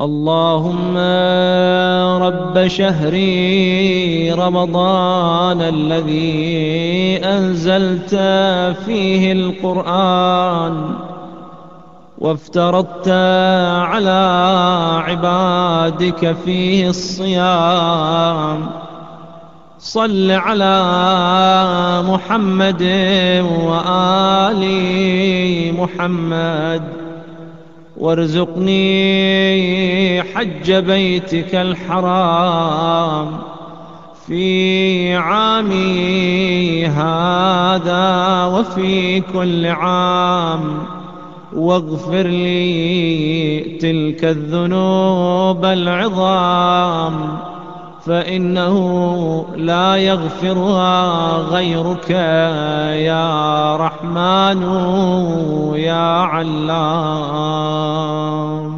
اللهم رب شهر رمضان الذي أنزلت فيه القرآن وافترضت على عبادك فيه الصيام، صل على محمد وآل محمد وارزقني حج بيتك الحرام في عامي هذا وفي كل عام، واغفر لي تلك الذنوب العظام، فإنه لا يغفرها غيرك يا رحمن يا علام.